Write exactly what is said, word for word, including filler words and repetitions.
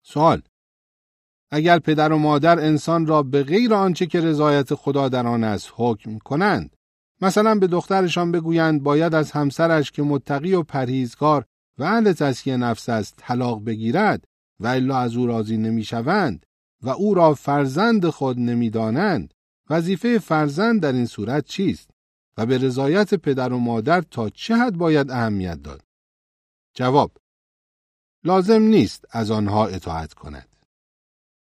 سوال: اگر پدر و مادر انسان را به غیر آنچه که رضایت خدا در آن است حکم کنند، مثلا به دخترشان بگویند باید از همسرش که متقی و پرهیزگار و اهل تزکیه نفس است طلاق بگیرد و الا از او راضی نمیشوند و او را فرزند خود نمیدانند، وظیفه فرزند در این صورت چیست و به رضایت پدر و مادر تا چه حد باید اهمیت داد؟ جواب: لازم نیست از آنها اطاعت کند.